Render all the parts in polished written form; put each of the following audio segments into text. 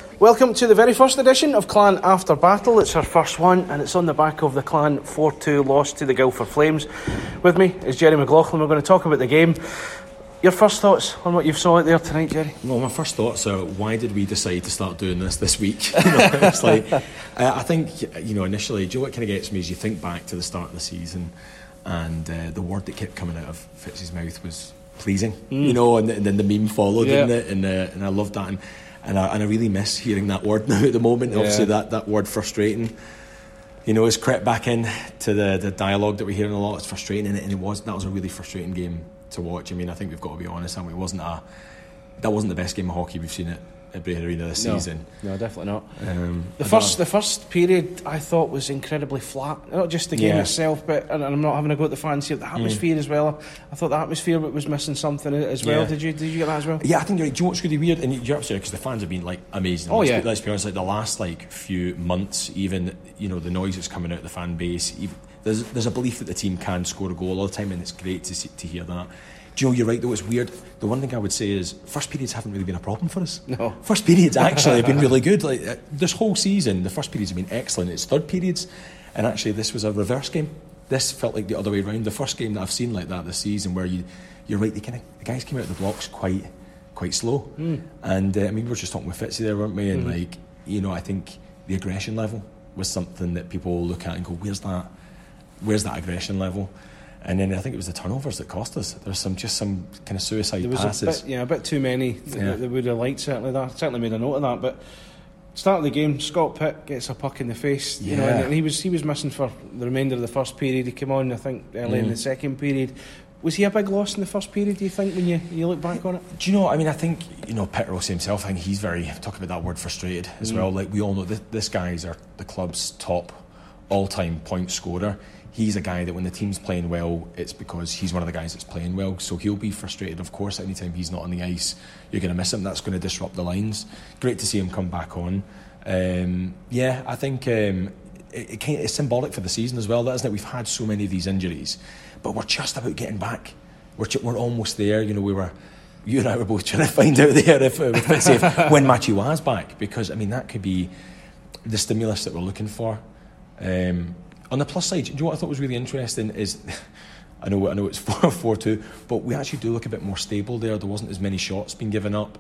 Welcome to the very first edition of Clan After Battle. It's our first one, and it's on the back of the Clan 4-2 loss to the Guildford Flames. With me is Jerry McLaughlin. We're going to talk about the game. Your first thoughts on what you saw out there tonight, Jerry? Well, my first thoughts are, why did we decide to start doing this week? It's like, I think, initially, what kind of gets me is you think back to the start of the season, and the word that kept coming out of Fitz's mouth was pleasing, and then the meme followed, didn't it? And I loved that, and I really miss hearing that word now at the moment. Yeah. Obviously, that word frustrating, has crept back in to the dialogue that we're hearing a lot. It's frustrating, and that was a really frustrating game to watch. I mean, I think we've got to be honest, and that wasn't the best game of hockey we've seen at Braid Arena this season. No, definitely not. The first period I thought was incredibly flat. Not just the game itself, but and I'm not having a go at the fans here. The atmosphere as well. I thought the atmosphere was missing something as well. Did you get that as well? Yeah, I think you're right. Do you know what's really weird? And you're absolutely right, because the fans have been amazing. Let's be honest. The last few months, even the noise that's coming out of the fan base. There's a belief that the team can score a goal all the time, and it's great to hear that. Do you know, you're right though, it's weird. The one thing I would say is first periods haven't really been a problem for us. No. First periods actually have been really good. This whole season, the first periods have been excellent. It's third periods, and actually this was a reverse game. This felt like the other way around. The first game that I've seen like that this season, where you're right, the guys came out of the blocks quite slow. And we were just talking with Fitzy there, weren't we? And I think the aggression level was something that people look at and go, where's that aggression level? And then I think it was the turnovers that cost us. There's some kind of suicide passes. A bit too many that they would have liked, certainly. That certainly made a note of that. But start of the game, Scott Pitt gets a puck in the face. And he was missing for the remainder of the first period. He came on, I think, early in the second period. Was he a big loss in the first period, do you think, when you look back on it? Do you know, I think, Pitt Rossi himself, I think he's very, talking about that word, frustrated as well. We all know this guy's the club's top all-time point scorer. He's a guy that when the team's playing well, it's because he's one of the guys that's playing well. So he'll be frustrated, of course, anytime he's not on the ice. You're going to miss him. That's going to disrupt the lines. Great to see him come back on. I think it's symbolic for the season as well, isn't it? We've had so many of these injuries, but we're just about getting back. We're almost there. You and I were both trying to find out there if when Matthew was back, because that could be the stimulus that we're looking for. On the plus side, do you know what I thought was really interesting is, I know it's 4-2, but we actually do look a bit more stable there. There wasn't as many shots being given up.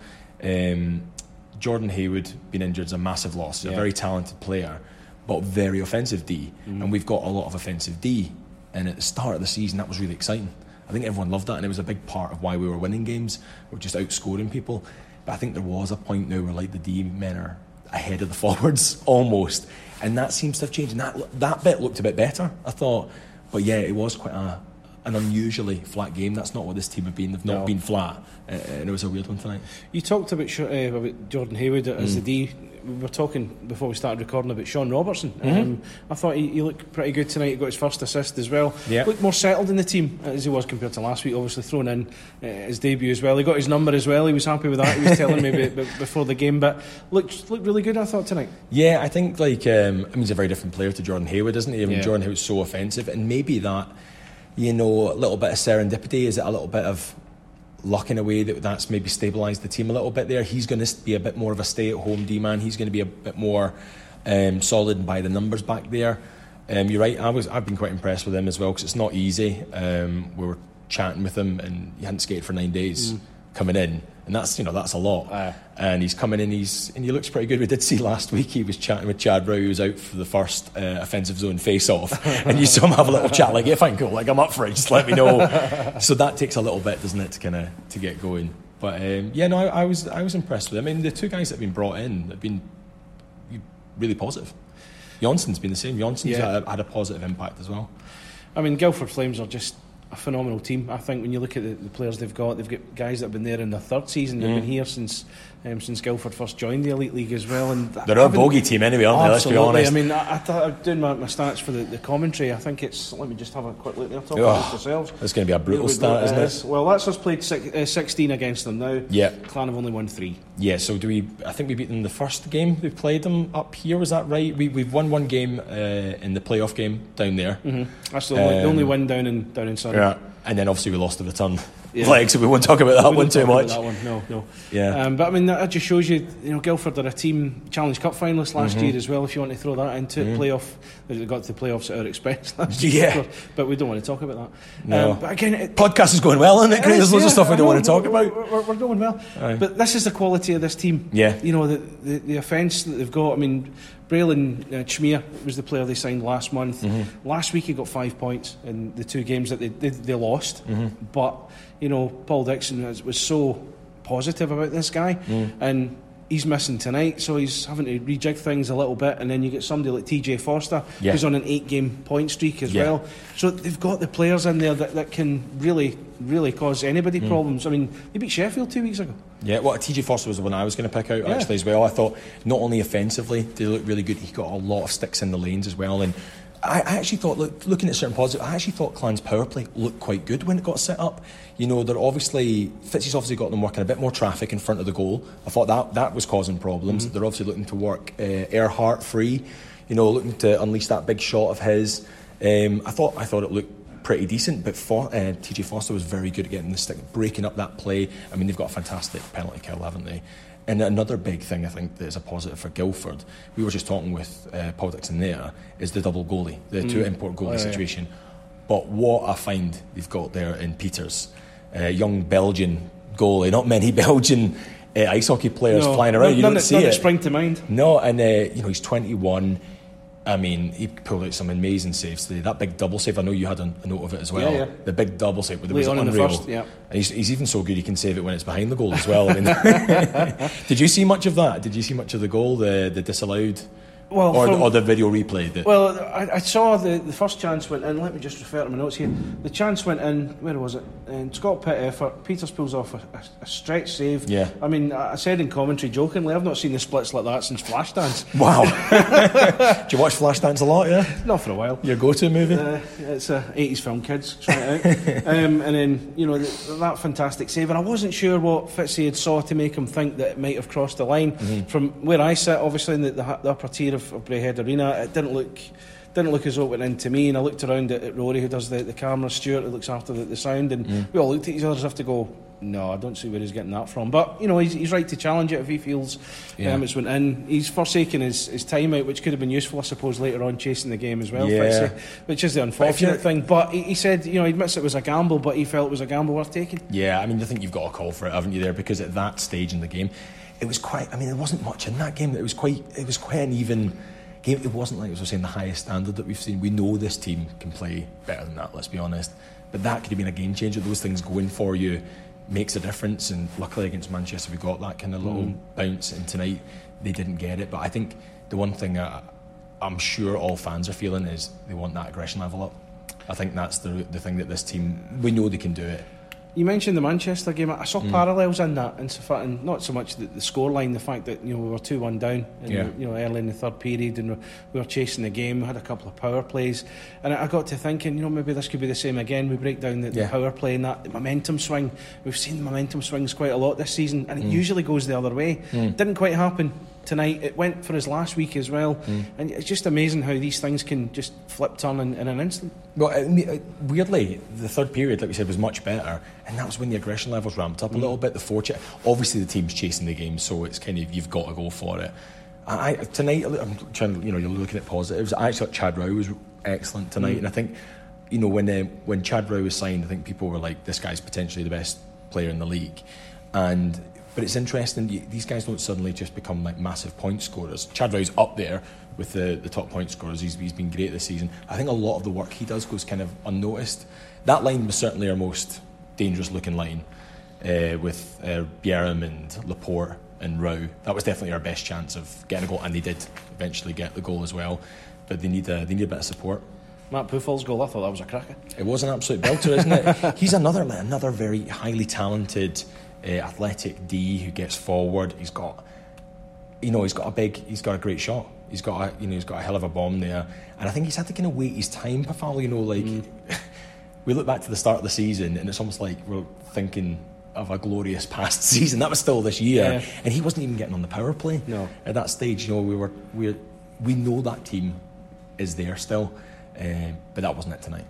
Jordan Haywood being injured is a massive loss. He's a very talented player, but very offensive D, and we've got a lot of offensive D. And at the start of the season, that was really exciting. I think everyone loved that, and it was a big part of why we were winning games. We were just outscoring people. But I think there was a point now where the D men are ahead of the forwards almost. And that seems to have changed. And that bit looked a bit better, I thought. But yeah, it was quite an unusually flat game. That's not what this team have been. They've not been flat. And it was a weird one tonight. You talked about Jordan Haywood as the D. We were talking before we started recording about Sean Robertson. I thought he looked pretty good tonight. He got his first assist as well. Looked more settled in the team as he was compared to last week. Obviously thrown in his debut as well. He got his number as well. He was happy with that. He was telling me before the game, but looked really good, I thought, tonight. Yeah, I think he's a very different player to Jordan Haywood, isn't he? Jordan Haywood's so offensive, and maybe that a little bit of serendipity. Is it a little bit of luck in a way that's maybe stabilised the team a little bit there? He's going to be a bit more of a stay-at-home D-man. He's going to be a bit more solid and by the numbers back there. You're right, I've been quite impressed with him as well, because it's not easy. We were chatting with him, and he hadn't skated for 9 days coming in, and that's a lot. And he's coming in, and he looks pretty good. We did see last week he was chatting with Chad Brow, who was out for the first offensive zone face-off, and you saw him have a little chat if I can go, I'm up for it, just let me know. So that takes a little bit, doesn't it, to get going. But I was impressed with him. The two guys that have been brought in have been really positive. Johnson's been the same. Johnson's had a positive impact as well. Guildford Flames are just a phenomenal team. I think when you look at the players they've got guys that have been there in their third season. They've been here since Guildford first joined the Elite League as well. And they're a bogey team anyway, aren't they? Let's be honest. I thought I was doing my stats for the commentary. I think it's, let me just have a quick look there. Talk about yourselves. It's going to be a brutal start, isn't it? Well, that's us played 16 against them now. Yeah. Clan have only won 3. Yeah, so I think we beat them the first game we played them up here, was that right? We've won one game in the playoff game down there. That's the only win down in Surrey. Yeah. And then obviously we lost the return legs, so we won't talk about that one too much. That one. No. Yeah. But I mean, that just shows you, Guildford are a team Challenge Cup finalists last year as well. If you want to throw that into playoff, they got to the playoffs at our expense last year. But we don't want to talk about that. No. But again, podcast is going well, isn't it? There's loads of stuff we don't want to talk about. We're going well. Aye. But this is the quality of this team. Yeah. The offence that they've got. I mean, Braylon Chmere was the player they signed last month. Last week he got 5 points in the 2 games that they lost. But Paul Dixon was so positive about this guy, and he's missing tonight, so he's having to rejig things a little bit. And then you get somebody like TJ Foster, who's on an 8-game point streak as well. So they've got the players in there that can really cause anybody problems. I mean, they beat Sheffield 2 weeks ago. Yeah, well, TJ Foster was the one I was going to pick out actually as well. I thought not only offensively they looked really good, he got a lot of sticks in the lanes as well. And I actually thought, looking at certain positives, I actually thought Clan's power play looked quite good when it got set up. They're Fitzy's obviously got them working a bit more traffic in front of the goal. I thought that was causing problems. They're obviously looking to work Earhart free, looking to unleash that big shot of his. I thought it looked pretty decent, but TJ Foster was very good at getting the stick, breaking up that play. I mean, they've got a fantastic penalty kill, haven't they? And another big thing I think that is a positive for Guildford, we were just talking with Paul Dixon there, is the double goalie, the 2 import goalie situation. But what I find they've got there in Peters, young Belgian goalie, not many Belgian ice hockey players flying around. You don't see it. Spring to mind. No, and he's 21. I mean, he pulled out some amazing saves today. That big double save, I know you had a note of it as well. Yeah. The big double save, it was unreal. unreal. First, and he's even so good he can save it when it's behind the goal as well. I mean, did you see much of that? Did you see much of the goal, the disallowed? Or the video replay? Well, I saw the first chance went in. Let me just refer to my notes here. The chance went in, where was it? Scott Pitt effort. Peters pulls off a stretch save. Yeah. I mean, I said in commentary jokingly, I've not seen the splits like that since Flashdance. Wow. Do you watch Flashdance a lot, yeah? Not for a while. Your go-to movie? It's a 80s film, kids. Try it out. And then, that fantastic save. And I wasn't sure what Fitzy had saw to make him think that it might have crossed the line. From where I sit, obviously, in the upper tier of Braehead Arena, it didn't look as though it went into me. And I looked around at Rory, who does the camera, Stuart, who looks after the sound, and we all looked at each other as if to go, no, I don't see where he's getting that from. But he's right to challenge it if he feels it's went in. He's forsaken his time out, which could have been useful, I suppose, later on chasing the game as well, Fitzy, which is the unfortunate thing. But he said, he admits it was a gamble, but he felt it was a gamble worth taking. Yeah, I mean, I think you've got a call for it, haven't you, there? Because at that stage in the game, it was quite. I mean, there wasn't much in that game. It was quite an even game. It wasn't like, as I was saying, the highest standard that we've seen. We know this team can play better than that, let's be honest. But that could have been a game changer. Those things going for you makes a difference, and luckily against Manchester we got that kind of little bounce, and tonight they didn't get it. But I think the one thing I'm sure all fans are feeling is they want that aggression level up. I think that's the thing that this team, we know they can do it. You mentioned the Manchester game. I saw parallels in that, and not so much the scoreline, the fact that we were 2-1 down, early in the third period, and we were chasing the game. We had a couple of power plays, and I got to thinking, maybe this could be the same again. We break down the power play and that momentum swing. We've seen the momentum swings quite a lot this season, and it usually goes the other way. Didn't quite happen tonight. It went for us last week as well, and it's just amazing how these things can just flip turn in an instant. Well, weirdly, the third period, like we said, was much better, and that was when the aggression levels ramped up a little bit. Obviously, the team's chasing the game, so it's kind of, you've got to go for it. Tonight, I'm trying to, you're looking at positives. I actually thought Chad Rowe was excellent tonight, and I think, when Chad Rowe was signed, I think people were like, this guy's potentially the best player in the league, But it's interesting, these guys don't suddenly just become like massive point scorers. Chad Rowe's up there with the top point scorers. He's been great this season. I think a lot of the work he does goes kind of unnoticed. That line was certainly our most dangerous looking line, with Bjerrum and Laporte and Rowe. That was definitely our best chance of getting a goal, and they did eventually get the goal as well. But they need a bit of support. Matt Puffel's goal, I thought that was a cracker. It was an absolute belter, isn't it? He's another very highly talented athletic D who gets forward. He's got a great shot. He's got a hell of a bomb there, and I think he's had to kind of wait his time, Pafal. We look back to the start of the season, and it's almost like we're thinking of a glorious past season. That was still this year, and he wasn't even getting on the power play. No, at that stage, we know that team is there still, but that wasn't it tonight.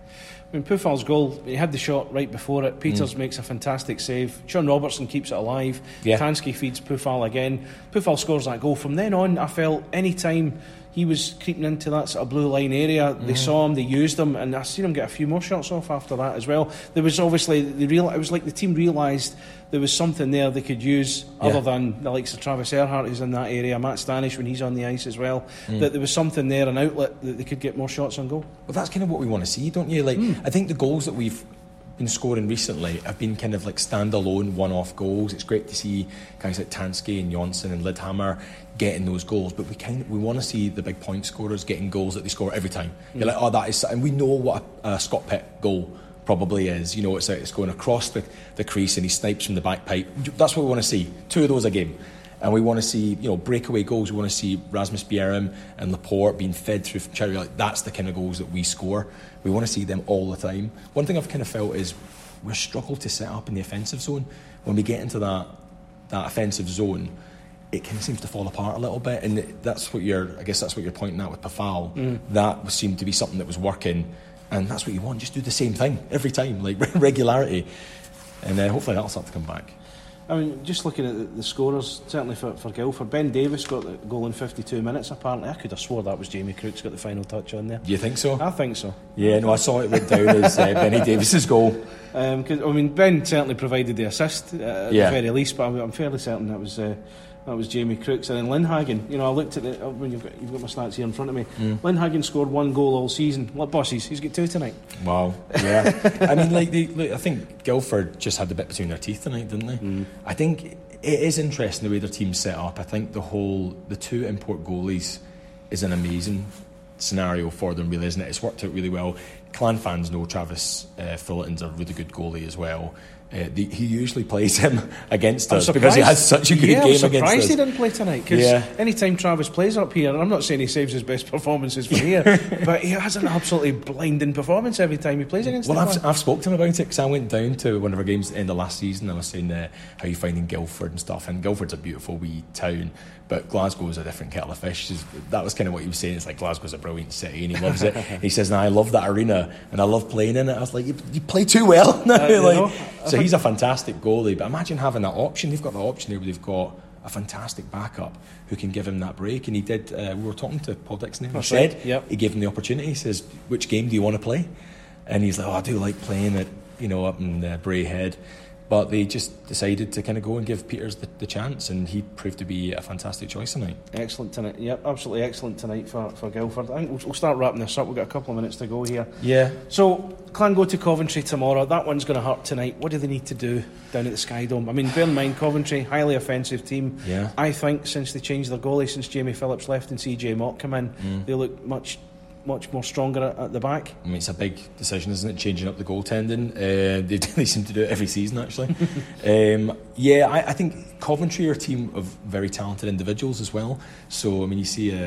I mean, Pufal's goal, he had the shot right before it. Peters makes a fantastic save. Sean Robertson keeps it alive. Tansky feeds Pufal again. Pufal scores that goal. From then on, I felt any time he was creeping into that sort of blue line area, they saw him, they used him, and I seen him get a few more shots off after that as well. There was obviously, it was like the team realised there was something there they could use other than the likes of Travis Earhart who's in that area, Matt Stanish when he's on the ice as well, that there was something there, an outlet that they could get more shots on goal. Well, that's kind of what we want to see, don't you? Like, I think the goals that we've been scoring recently have been kind of like standalone one-off goals. It's great to see guys like Tansky and Jonsson and Lidhammer getting those goals, but we want to see the big point scorers getting goals that they score every time. You're like, oh, that is, and we know what a Scott Pitt goal probably is. You know, it's going across the crease and he snipes from the back pipe. That's what we want to see. 2 of those a game. And we want to see, breakaway goals. We want to see Rasmus Bjerrum and Laporte being fed through from Cherry. Like, that's the kind of goals that we score. We want to see them all the time. One thing I've kind of felt is we struggle to set up in the offensive zone. When we get into that offensive zone, it kind of seems to fall apart a little bit. And that's what you're pointing at with Pufal. That seemed to be something that was working. And that's what you want. Just do the same thing every time, like regularity. And hopefully that'll start to come back. I mean, just looking at the scorers, certainly for Guildford, Ben Davis got the goal in 52 minutes apparently. I could have swore that was Jamie Crooks got the final touch on there. Do you think so? I think so. Yeah, no, I saw it went down as Benny Davis's goal. Cause, I mean, Ben certainly provided the assist at the very least, but I'm fairly certain that was Jamie Crooks. And then Lindhagen, I looked at it when you've got my stats here in front of me. Lindhagen scored 1 goal all season. What bosses? He's got 2 tonight. Wow. Yeah. I mean, I think Guildford just had the bit between their teeth tonight, didn't they? I think it is interesting the way their team's set up. I think the 2 import goalies is an amazing scenario for them, really, isn't it? It's worked out really well. Clan fans know Travis Fullerton's a really good goalie as well. He usually plays him against us because he has such a good game against us. I'm surprised he didn't play tonight because anytime Travis plays up here, and I'm not saying he saves his best performances from here, but he has an absolutely blinding performance every time he plays against us. Well, I've spoken to him about it because I went down to one of our games at the end of last season. I was saying how you finding Guildford and stuff, and Guildford's a beautiful wee town, but Glasgow's a different kettle of fish. That was kind of what he was saying. It's like Glasgow's a brilliant city and he loves it. He says, I love that arena and I love playing in it. I was like, you play too well now. So he's a fantastic goalie, but imagine having that option. They've got the option here where they've got a fantastic backup who can give him that break, and he did. We were talking to Paul Dixon, he said he gave him the opportunity. He says, which game do you want to play? And he's like, I do like playing it, up in Bray Head. But they just decided to kind of go and give Peters the chance, and he proved to be a fantastic choice tonight. Excellent tonight, yep, absolutely excellent tonight for Guildford. I think we'll start wrapping this up. We've got a couple of minutes to go here. Yeah. So, Clan go to Coventry tomorrow. That one's going to hurt tonight. What do they need to do down at the Sky Dome? I mean, bear in mind, Coventry, highly offensive team. Yeah. I think since they changed their goalie, since Jamie Phillips left and CJ Mott come in, they look much more stronger at the back. I mean, it's a big decision, isn't it, changing up the goaltending? They seem to do it every season, actually. I think Coventry are a team of very talented individuals as well. So, I mean, you see,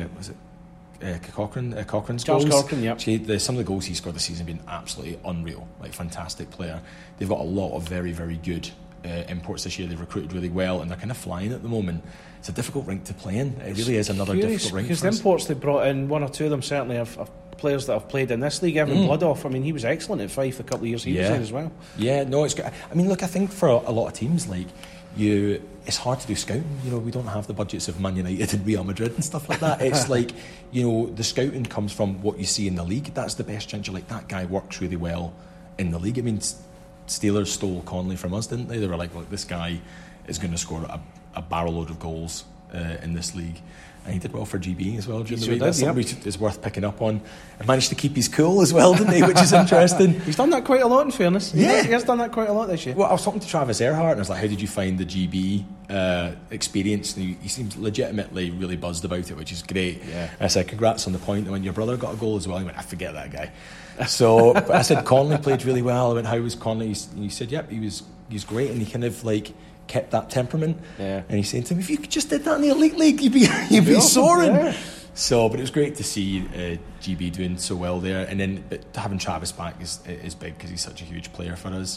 Cochrane's Charles goals? Cochrane, yep. Some of the goals he scored this season have been absolutely unreal, like fantastic player. They've got a lot of very, very good imports this year. They've recruited really well and they're kind of flying at the moment. It's a difficult rink to play in. It really is another difficult rink because the imports they brought in, 1 or 2 of them certainly have players that have played in this league. Evan Bloodoff, I mean, he was excellent at Fife a couple of years he was there as well. Yeah, no, it's good. I mean, look, I think for a lot of teams, like it's hard to do scouting. We don't have the budgets of Man United and Real Madrid and stuff like that. It's like, the scouting comes from what you see in the league. That's the best chance. You're like, that guy works really well in the league. I mean, Steelers stole Connolly from us, didn't they? They were like, look, this guy is going to score a barrel load of goals in this league. And he did well for GB as well during the week. That's something is worth picking up on. And managed to keep his cool as well, didn't he? Which is interesting. He's done that quite a lot, in fairness. Yeah. He has done that quite a lot this year. Well, I was talking to Travis Earhart and I was like, how did you find the GB experience? And he seems legitimately really buzzed about it, which is great. Yeah. And I said, congrats on the point. And when your brother got a goal as well, he went, I forget that guy. So but I said, Connolly played really well. I went, how was Connolly? And he said, yep, he was great. And he kind of kept that temperament. Yeah. And he's saying to him, if you just did that in the Elite League, you'd be awesome, soaring. Yeah. So, but it was great to see GB doing so well there. And then having Travis back is big because he's such a huge player for us.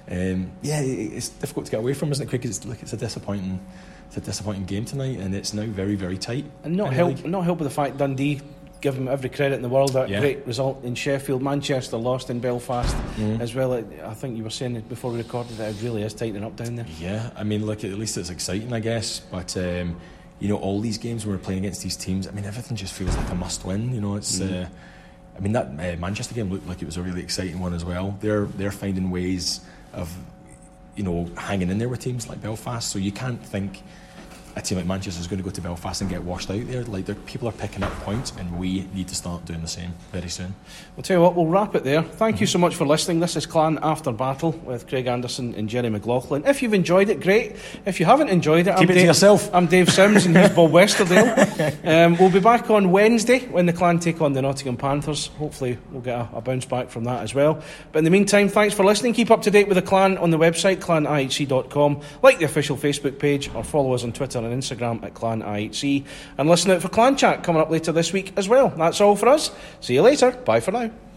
It's difficult to get away from, isn't it, Craig? It's a disappointing game tonight, and it's now very, very tight. And not help with the fact Dundee give them every credit in the world. That great result in Sheffield. Manchester lost in Belfast as well. I think you were saying it before we recorded that it really is tightening up down there. Yeah, I mean, look, at least it's exciting, I guess. But all these games when we're playing against these teams, I mean, everything just feels like a must-win. It's. I mean, that Manchester game looked like it was a really exciting one as well. They're finding ways of hanging in there with teams like Belfast. So you can't think a team like Manchester is going to go to Belfast and get washed out there. Like, people are picking up points, and we need to start doing the same very soon. I'll tell you what, we'll wrap it there. Thank you so much for listening. This is Clan After Battle with Craig Anderson and Jerry McLaughlin. If you've enjoyed it, great. If you haven't enjoyed it, keep it to yourself. I'm Dave Sims and he's Bob Westerdale. We'll be back on Wednesday when the Clan take on the Nottingham Panthers. Hopefully we'll get a bounce back from that as well. But in the meantime, thanks for listening. Keep up to date with the Clan on the website, clanihc.com. Like the official Facebook page, or follow us on Twitter and Instagram at Clan IHC, and listen out for Clan Chat coming up later this week as well. That's all for us. See you later. Bye for now.